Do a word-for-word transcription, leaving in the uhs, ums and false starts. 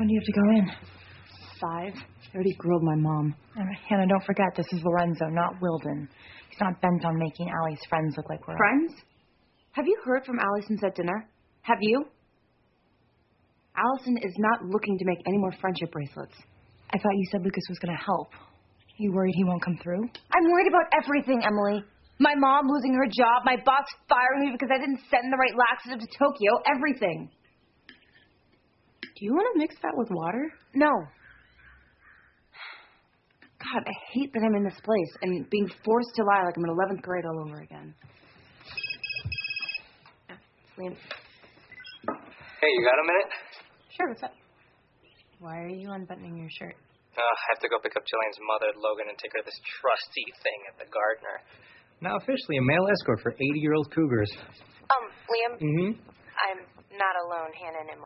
When do you have to go in? Five. I already grilled my mom. Uh, Hannah, don't forget, this is Lorenzo, not Wilden. He's not bent on making Allie's friends look like we're... Friends? Have you heard from Allie since that dinner? Have you? Allison is not looking to make any more friendship bracelets. I thought you said Lucas was going to help. You worried he won't come through? I'm worried about everything, Emily. My mom losing her job, my boss firing me because I didn't send the right laxative to Tokyo, everything. Do you want to mix that with water? No. God, I hate that I'm in this place and being forced to lie like I'm in eleventh grade all over again. Ah, it's Liam. Hey, you got a minute? Sure, what's up? Why are you unbuttoning your shirt? Uh, I have to go pick up Jillian's mother at Logan and take her to this trustee thing at the Gardner. Now officially a male escort for eighty-year-old cougars. Um, Liam? Mm-hmm. I'm not alone. Hannah and Emily